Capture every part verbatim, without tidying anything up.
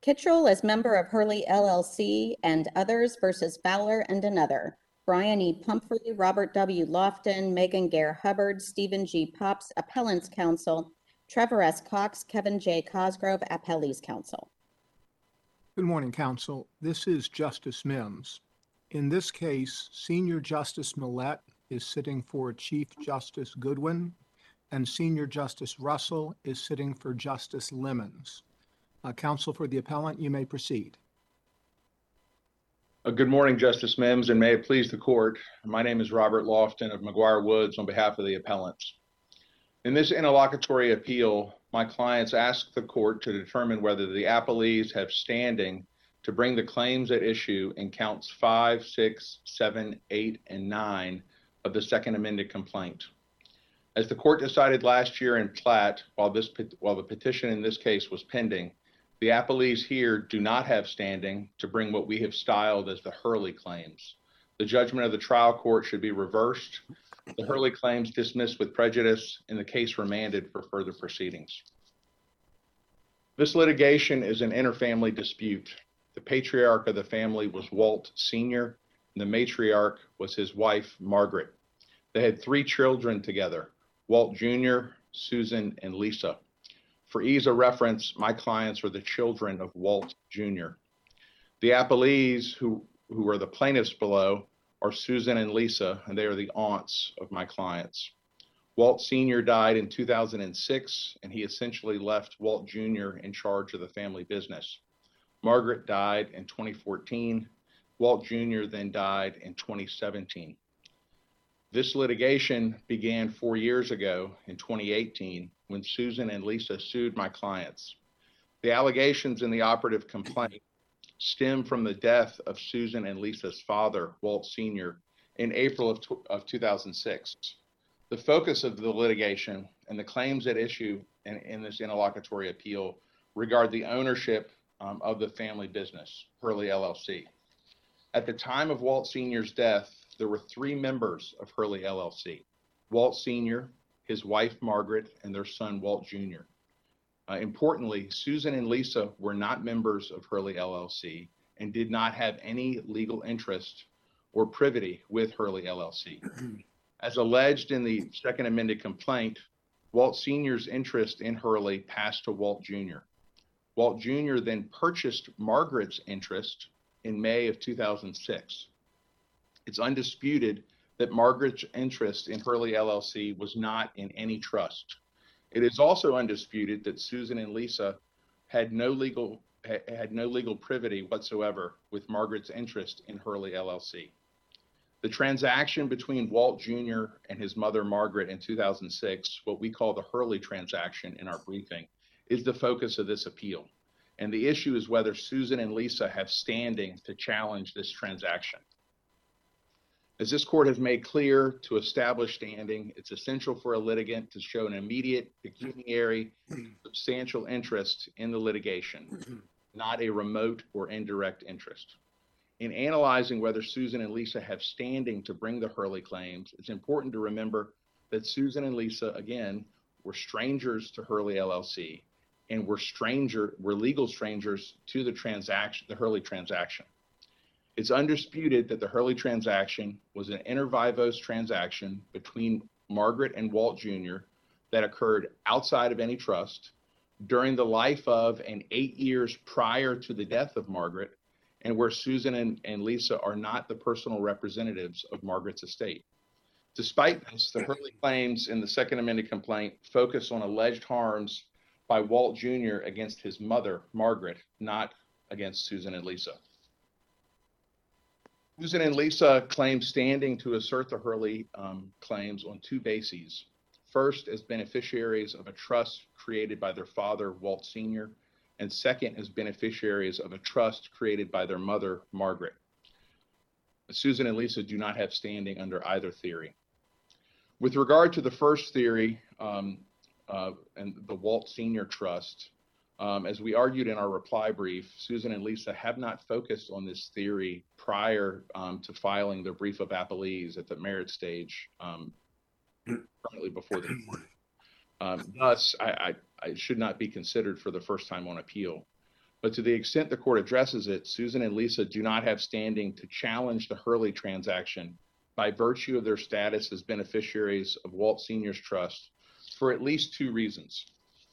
Kittrell as member of Hurley L L C and others versus Fowler and another. Brian E. Pumphrey, Robert W. Lofton, Megan Gare Hubbard, Stephen G. Pops, Appellants Counsel, Trevor S. Cox, Kevin J. Cosgrove, Appellees Counsel. Good morning, Counsel. This is Justice Mims. In this case, Senior Justice Millett is sitting for Chief Justice Goodwin, and Senior Justice Russell is sitting for Justice Lemons. Uh, counsel for the appellant, you may proceed. Uh, good morning, Justice Mims, and may it please the court. My name is Robert Lofton of McGuire Woods on behalf of the appellants. In this interlocutory appeal, my clients asked the court to determine whether the appellees have standing to bring the claims at issue in counts five, six, seven, eight, and nine of the second amended complaint. As the court decided last year in Platt, while this while the petition in this case was pending, the appellees here do not have standing to bring what we have styled as the Hurley claims. The judgment of the trial court should be reversed, the Hurley claims dismissed with prejudice, and the case remanded for further proceedings. This litigation is an interfamily dispute. The patriarch of the family was Walt Senior, and the matriarch was his wife, Margaret. They had three children together, Walt Junior, Susan, and Lisa. For ease of reference, my clients are the children of Walt Junior The appellees, who, who are the plaintiffs below, are Susan and Lisa, and they are the aunts of my clients. Walt Senior died in two thousand six, and he essentially left Walt Junior in charge of the family business. Margaret died in twenty fourteen. Walt Junior then died in twenty seventeen. This litigation began four years ago in twenty eighteen when Susan and Lisa sued my clients. The allegations in the operative complaint stem from the death of Susan and Lisa's father, Walt Senior, in April of, of two thousand six. The focus of the litigation and the claims at issue in, in this interlocutory appeal regard the ownership um, of the family business, Hurley L L C. At the time of Walt Senior's death, there were three members of Hurley L L C, Walt Senior, his wife Margaret, and their son Walt Junior Uh, importantly, Susan and Lisa were not members of Hurley L L C and did not have any legal interest or privity with Hurley L L C. As alleged in the second amended complaint, Walt Senior's interest in Hurley passed to Walt Junior Walt Junior then purchased Margaret's interest in May of two thousand six. It's undisputed that Margaret's interest in Hurley L L C was not in any trust. It is also undisputed that Susan and Lisa had no legal had no legal privity whatsoever with Margaret's interest in Hurley L L C. The transaction between Walt Junior and his mother Margaret in two thousand six, what we call the Hurley transaction in our briefing, is the focus of this appeal. And the issue is whether Susan and Lisa have standing to challenge this transaction. As this court has made clear, to establish standing, it's essential for a litigant to show an immediate pecuniary substantial interest in the litigation, not a remote or indirect interest. In analyzing whether Susan and Lisa have standing to bring the Hurley claims, it's important to remember that Susan and Lisa, again, were strangers to Hurley L L C and were stranger, were legal strangers to the transaction, the Hurley transaction. It's undisputed that the Hurley transaction was an inter vivos transaction between Margaret and Walt Junior that occurred outside of any trust during the life of and eight years prior to the death of Margaret, and where Susan and, and Lisa are not the personal representatives of Margaret's estate. Despite this, the Hurley claims in the second amended complaint focus on alleged harms by Walt Junior against his mother, Margaret, not against Susan and Lisa. Susan and Lisa claim standing to assert the Hurley um, claims on two bases. First, as beneficiaries of a trust created by their father, Walt Senior, and second, as beneficiaries of a trust created by their mother, Margaret. Susan and Lisa do not have standing under either theory. With regard to the first theory um, uh, and the Walt Senior Trust, Um, as we argued in our reply brief, Susan and Lisa have not focused on this theory prior um, to filing their brief of appellees at the merit stage um, currently before the court. Um, thus, I, I, I should not be considered for the first time on appeal. But to the extent the court addresses it, Susan and Lisa do not have standing to challenge the Hurley transaction by virtue of their status as beneficiaries of Walt Senior's Trust for at least two reasons.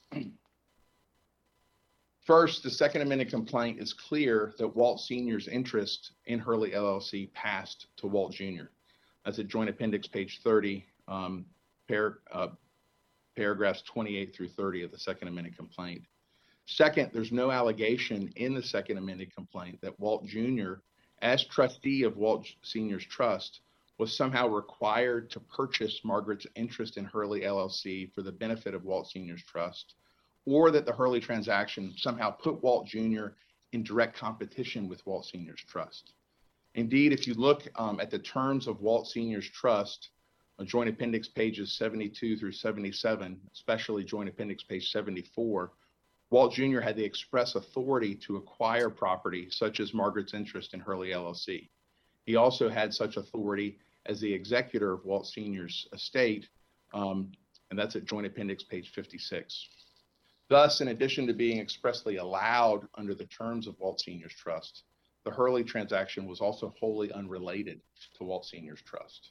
First, the Second Amendment complaint is clear that Walt Senior's interest in Hurley L L C passed to Walt Junior That's at Joint Appendix page thirty, um, par uh, paragraphs twenty-eight through thirty of the Second Amendment complaint. Second, there's no allegation in the Second Amendment complaint that Walt Junior, as trustee of Walt Senior's Trust, was somehow required to purchase Margaret's interest in Hurley L L C for the benefit of Walt Senior's Trust, or that the Hurley transaction somehow put Walt Junior in direct competition with Walt Senior's Trust. Indeed, if you look um, at the terms of Walt Senior's Trust, uh, Joint Appendix pages seventy-two through seventy-seven, especially Joint Appendix page seventy-four, Walt Junior had the express authority to acquire property such as Margaret's interest in Hurley L L C. He also had such authority as the executor of Walt Senior's estate, um, and that's at Joint Appendix page fifty-six. Thus, in addition to being expressly allowed under the terms of Walt Senior's Trust, the Hurley transaction was also wholly unrelated to Walt Senior's Trust.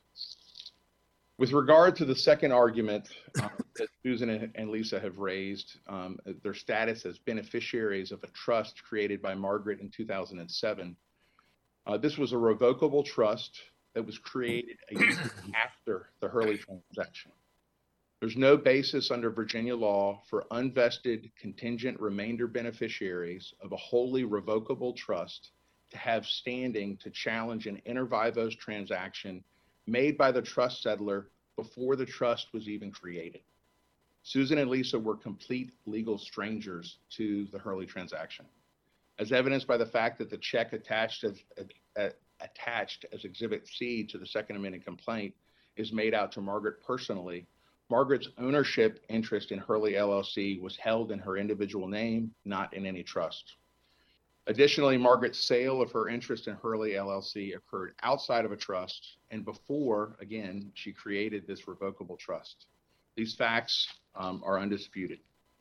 With regard to the second argument um, that Susan and Lisa have raised, um, their status as beneficiaries of a trust created by Margaret in two thousand seven, uh, this was a revocable trust that was created a year after the Hurley transaction. There's no basis under Virginia law for unvested contingent remainder beneficiaries of a wholly revocable trust to have standing to challenge an inter vivos transaction made by the trust settler before the trust was even created. Susan and Lisa were complete legal strangers to the Hurley transaction, as evidenced by the fact that the check attached as, uh, attached as Exhibit C to the Second Amendment complaint is made out to Margaret personally. Margaret's ownership interest in Hurley L L C was held in her individual name, not in any trust. Additionally, Margaret's sale of her interest in Hurley L L C occurred outside of a trust and before, again, she created this revocable trust. These facts um, are undisputed.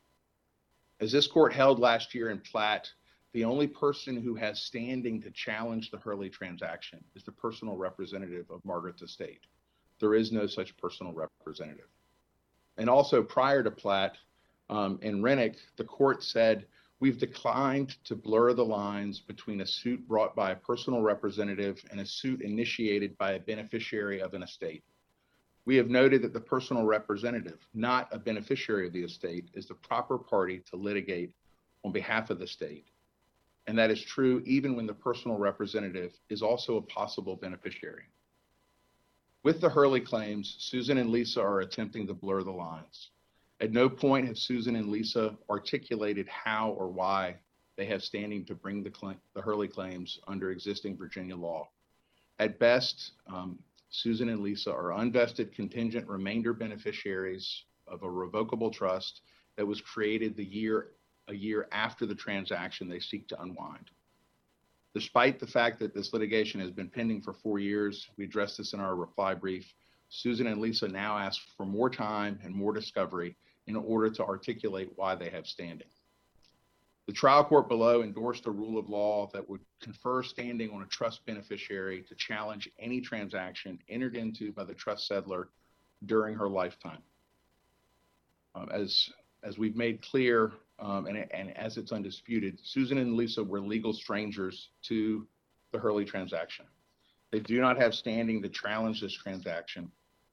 As this court held last year in Platt, the only person who has standing to challenge the Hurley transaction is the personal representative of Margaret's estate. There is no such personal representative. And also prior to Platt, um, in Rennick, the court said, we've declined to blur the lines between a suit brought by a personal representative and a suit initiated by a beneficiary of an estate. We have noted that the personal representative, not a beneficiary of the estate, is the proper party to litigate on behalf of the state. And that is true even when the personal representative is also a possible beneficiary. With the Hurley claims, Susan and Lisa are attempting to blur the lines. At no point have Susan and Lisa articulated how or why they have standing to bring the, claim, the Hurley claims under existing Virginia law. At best, um, Susan and Lisa are unvested contingent remainder beneficiaries of a revocable trust that was created the year, a year after the transaction they seek to unwind. Despite the fact that this litigation has been pending for four years, we addressed this in our reply brief, Susan and Lisa now ask for more time and more discovery in order to articulate why they have standing. The trial court below endorsed a rule of law that would confer standing on a trust beneficiary to challenge any transaction entered into by the trust settler during her lifetime. Um, as, as we've made clear, um, and, and as it's undisputed, Susan and Lisa were legal strangers to the Hurley transaction. They do not have standing to challenge this transaction.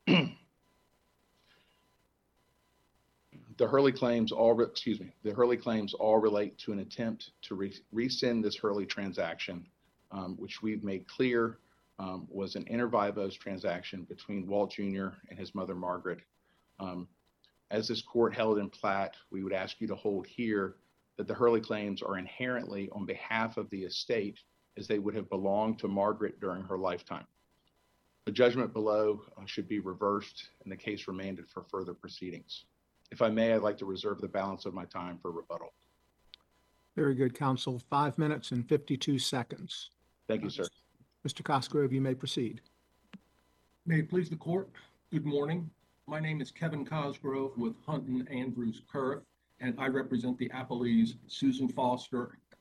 The Hurley claims all, excuse me, the Hurley claims all relate to an attempt to re rescind this Hurley transaction, um, which we've made clear um, was an inter vivos transaction between Walt Junior and his mother, Margaret. Um, as this court held in Platt, we would ask you to hold here that the Hurley claims are inherently on behalf of the estate as they would have belonged to Margaret during her lifetime. The judgment below uh, should be reversed and the case remanded for further proceedings. If I may, I'd like to reserve the balance of my time for rebuttal. Very good, counsel. Five minutes and fifty-two seconds. Thank you, sir. Mister Cosgrove, you may proceed. May it please the court. Good morning. My name is Kevin Cosgrove with Hunton Andrews Kurth, and I represent the appellees Susan Foster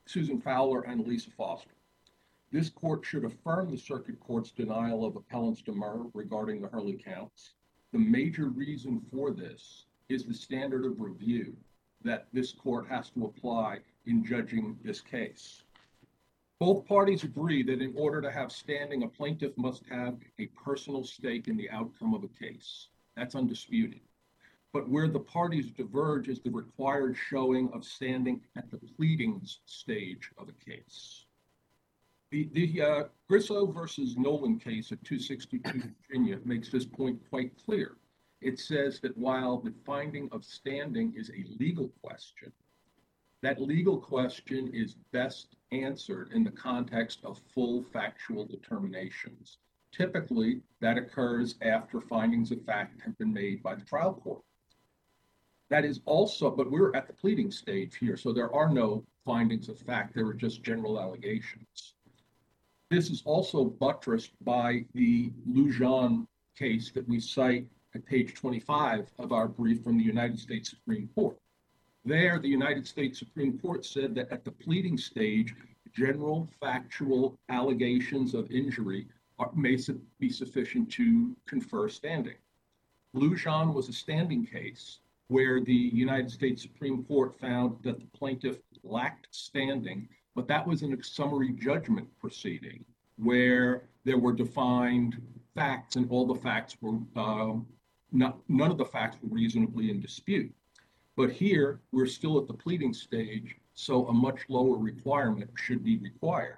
Susan Fowler and Lisa Foster. This court should affirm the circuit court's denial of appellant's demur regarding the Hurley counts. The major reason for this is the standard of review that this court has to apply in judging this case. Both parties agree that in order to have standing, a plaintiff must have a personal stake in the outcome of a case. That's undisputed. But where the parties diverge is the required showing of standing at the pleadings stage of a case. The, the uh, Grisso versus Nolan case at two sixty-two Virginia makes this point quite clear. It says that while the finding of standing is a legal question, that legal question is best answered in the context of full factual determinations. Typically, that occurs after findings of fact have been made by the trial court. That is also, but we're at the pleading stage here, so there are no findings of fact, there are just general allegations. This is also buttressed by the Lujan case that we cite at page twenty-five of our brief from the United States Supreme Court. There, the United States Supreme Court said that at the pleading stage, general factual allegations of injury are, may su- be sufficient to confer standing. Lujan was a standing case where the United States Supreme Court found that the plaintiff lacked standing, but that was in a summary judgment proceeding where there were defined facts and all the facts were, um, not, none of the facts were reasonably in dispute. But here, we're still at the pleading stage, so a much lower requirement should be required.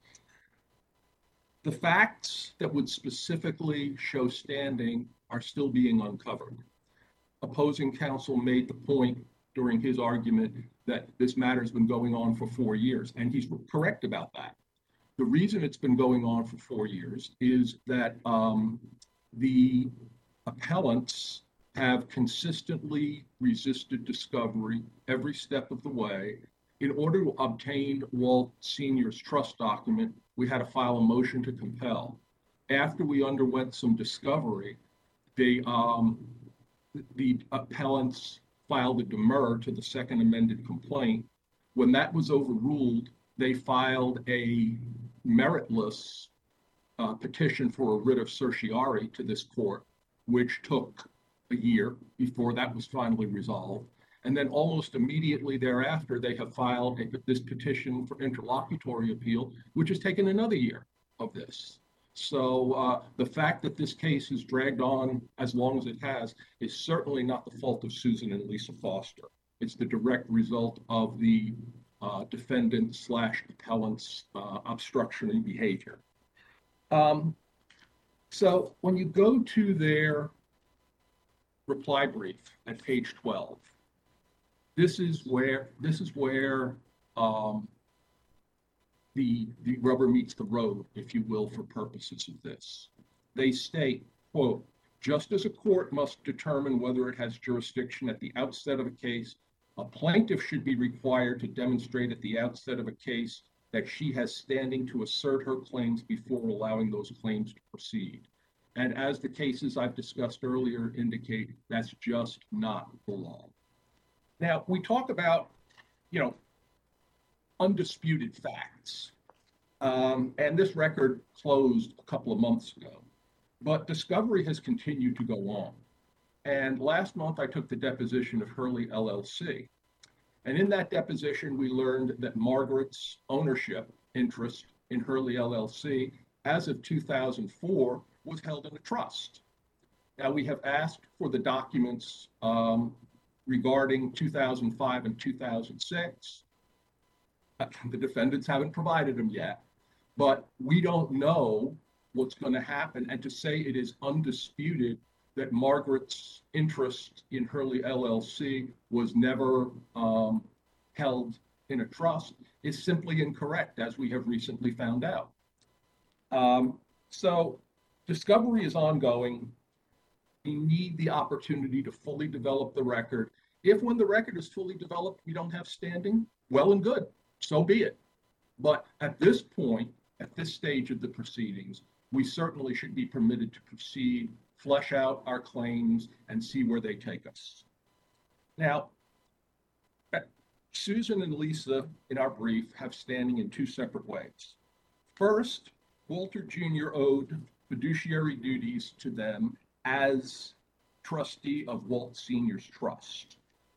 The facts that would specifically show standing are still being uncovered. Opposing counsel made the point during his argument that this matter has been going on for four years, and he's correct about that. The reason it's been going on for four years is that um, the appellants have consistently resisted discovery every step of the way. In order to obtain Walt Senior's trust document, we had to file a motion to compel. After we underwent some discovery, they, um, the appellants filed a demur to the second amended complaint. When that was overruled, they filed a meritless uh, petition for a writ of certiorari to this court, which took a year before that was finally resolved. And then almost immediately thereafter, they have filed a, this petition for interlocutory appeal, which has taken another year of this. So uh, the fact that this case has dragged on as long as it has is certainly not the fault of Susan and Lisa Foster. It's the direct result of the uh, defendant slash appellant's uh, obstructionary behavior. Um, so when you go to their reply brief at page twelve, this is where this is where um, the, the rubber meets the road, if you will, for purposes of this. They state, quote, just as a court must determine whether it has jurisdiction at the outset of a case, a plaintiff should be required to demonstrate at the outset of a case that she has standing to assert her claims before allowing those claims to proceed. And as the cases I've discussed earlier indicate, that's just not the law. Now, we talk about, you know, undisputed facts. Um, and this record closed a couple of months ago, but discovery has continued to go on. And last month, I took the deposition of Hurley L L C. And in that deposition, we learned that Margaret's ownership interest in Hurley L L C as of two thousand four was held in a trust. Now, we have asked for the documents um, regarding two thousand five and two thousand six. The defendants haven't provided them yet, but we don't know what's going to happen. And to say it is undisputed that Margaret's interest in Hurley L L C was never um, held in a trust is simply incorrect, as we have recently found out. Um, so discovery is ongoing. We need the opportunity to fully develop the record. If when the record is fully developed, we don't have standing, well and good, so be it. But at this point, at this stage of the proceedings, we certainly should be permitted to proceed, flesh out our claims, and see where they take us. Now, Susan and Lisa, in our brief, have standing in two separate ways. First, Walter Junior owed fiduciary duties to them as trustee of Walt Senior's trust.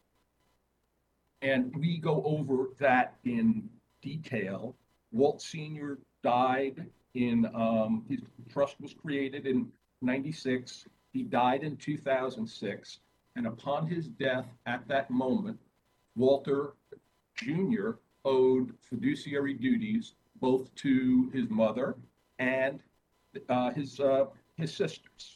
And we go over that in detail. Walt Senior died in, um, his trust was created in ninety-six. He died in two thousand six. And upon his death at that moment, Walter Junior owed fiduciary duties both to his mother and uh, his, uh, his sisters.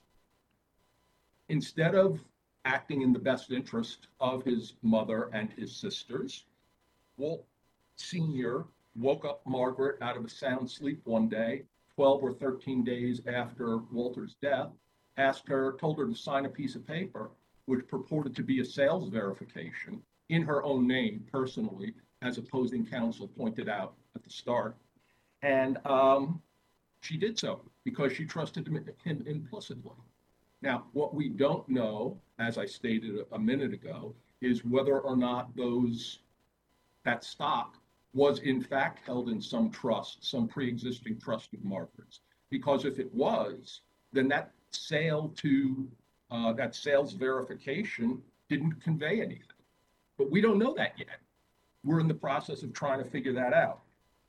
Instead of acting in the best interest of his mother and his sisters, Walt Senior woke up Margaret out of a sound sleep one day, twelve or thirteen days after Walter's death, asked her, told her to sign a piece of paper, which purported to be a sales verification in her own name personally, as opposing counsel pointed out at the start. And um, she did so because she trusted him, him implicitly. Now, what we don't know, as I stated a minute ago, is whether or not those that stock was in fact held in some trust, some pre-existing trust of Margaret's. Because if it was, then that sale to uh, that sales verification didn't convey anything. But we don't know that yet. We're in the process of trying to figure that out.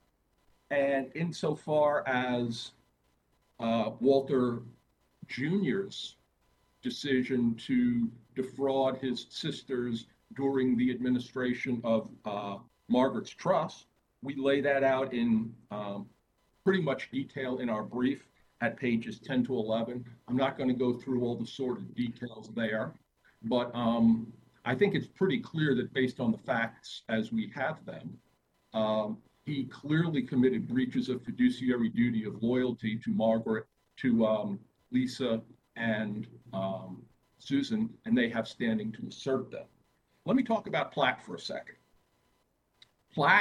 And insofar as uh, Walter Junior's decision to defraud his sisters during the administration of uh, Margaret's trust, we lay that out in um, pretty much detail in our brief at pages ten to eleven. I'm not going to go through all the sordid details there, but um, I think it's pretty clear that based on the facts as we have them, um, he clearly committed breaches of fiduciary duty of loyalty to Margaret, to um, Lisa, and um, Susan, and they have standing to assert them. Let me talk about Platt for a second. Platt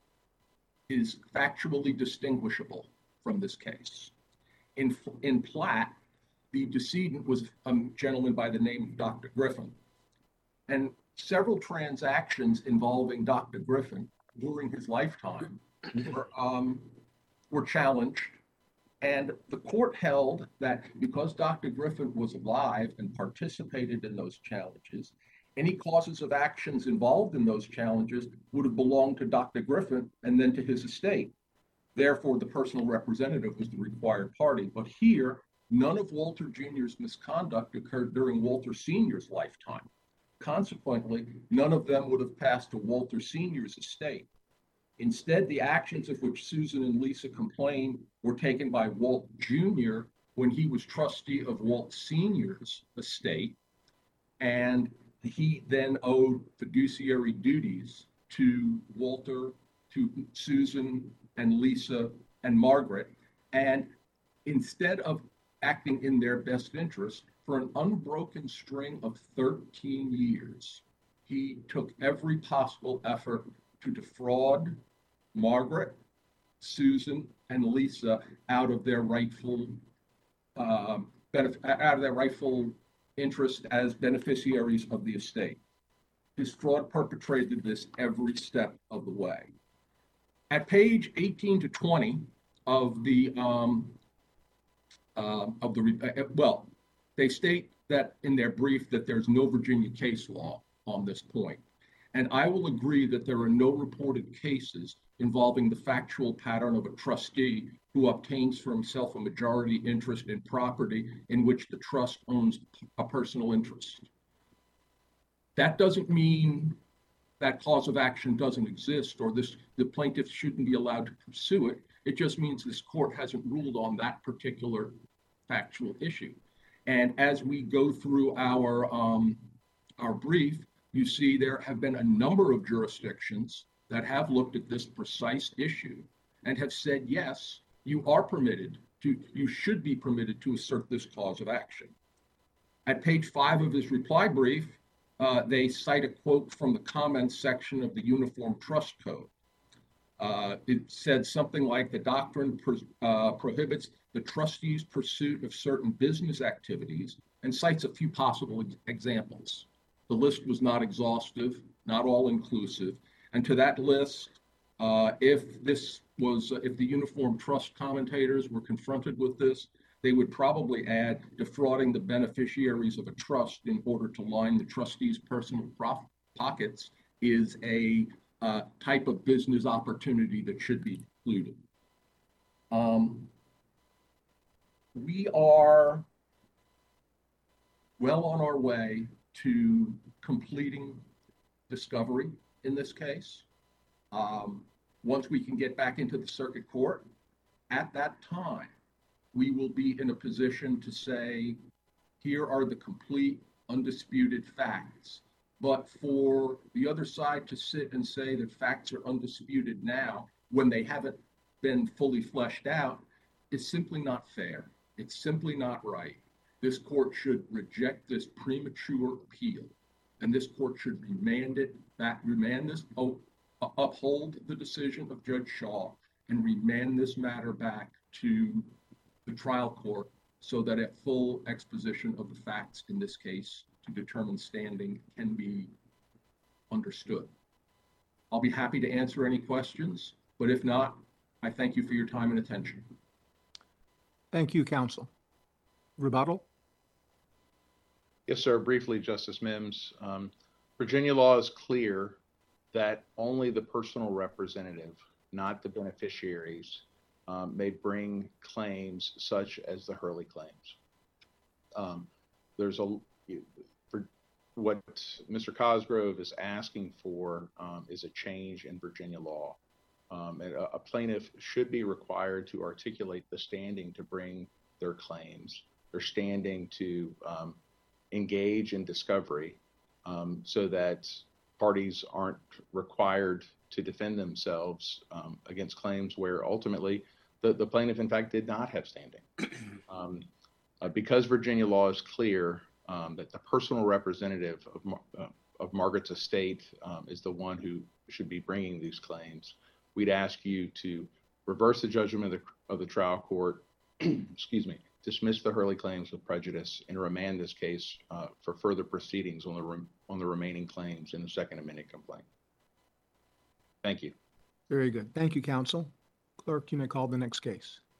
is factually distinguishable from this case. In, in Platt, the decedent was a gentleman by the name of Doctor Griffin. And several transactions involving Doctor Griffin during his lifetime were, um, were challenged. And the court held that because Doctor Griffin was alive and participated in those challenges, any causes of actions involved in those challenges would have belonged to Doctor Griffin and then to his estate. Therefore, the personal representative was the required party. But here, none of Walter Junior's misconduct occurred during Walter Senior's lifetime. Consequently, none of them would have passed to Walter Senior's estate. Instead, the actions of which Susan and Lisa complained were taken by Walt Junior when he was trustee of Walt Senior's estate, and he then owed fiduciary duties to Walter, to Susan and Lisa and Margaret. And instead of acting in their best interest, for an unbroken string of thirteen years, he took every possible effort to defraud Margaret, Susan, and Lisa out of their rightful uh, benef- out of their rightful interest as beneficiaries of the estate. His fraud perpetrated this every step of the way. At page eighteen to twenty of the um, uh, of the uh, well, they state that in their brief that there's no Virginia case law on this point. And I will agree that there are no reported cases involving the factual pattern of a trustee who obtains for himself a majority interest in property in which the trust owns a personal interest. That doesn't mean that cause of action doesn't exist or this the plaintiff shouldn't be allowed to pursue it. It just means this court hasn't ruled on that particular factual issue. And as we go through our um, our brief, you see there have been a number of jurisdictions that have looked at this precise issue and have said, yes, you are permitted to, you should be permitted to assert this cause of action. At page five of his reply brief, uh, they cite a quote from the comments section of the Uniform Trust Code. Uh, it said something like the doctrine pro- uh, prohibits the trustee's pursuit of certain business activities and cites a few possible ex- examples. The list was not exhaustive, not all inclusive, And to that list, uh, if this was, if the Uniform Trust commentators were confronted with this, they would probably add defrauding the beneficiaries of a trust in order to line the trustee's personal prof- pockets is a uh, type of business opportunity that should be excluded. Um, we are well on our way to completing discovery in this case. Um, once we can get back into the circuit court, at that time, we will be in a position to say, here are the complete, undisputed facts. But for the other side to sit and say that facts are undisputed now when they haven't been fully fleshed out is simply not fair. It's simply not right. This court should reject this premature appeal, and this court should remand it back, remand this, oh, uphold the decision of Judge Shaw and remand this matter back to the trial court so that a full exposition of the facts in this case to determine standing can be understood. I'll be happy to answer any questions, but if not, I thank you for your time and attention. Thank you, counsel. Rebuttal? Yes, sir. Briefly, Justice Mims. Um, Virginia law is clear that only the personal representative, not the beneficiaries, um, may bring claims such as the Hurley claims. Um, there's a, for what Mister Cosgrove is asking for um, is a change in Virginia law. Um, and a, a plaintiff should be required to articulate the standing to bring their claims, their standing to um, engage in discovery um, so that parties aren't required to defend themselves um, against claims where ultimately the, the plaintiff, in fact, did not have standing. Um, uh, because Virginia law is clear um, that the personal representative of, uh, of Margaret's estate um, is the one who should be bringing these claims, we'd ask you to reverse the judgment of the, of the trial court, excuse me, dismiss the Hurley claims with prejudice and remand this case uh, for further proceedings on the re- on the remaining claims in the second amended complaint. Thank you. Very good. Thank you, counsel. Clerk, you may call the next case.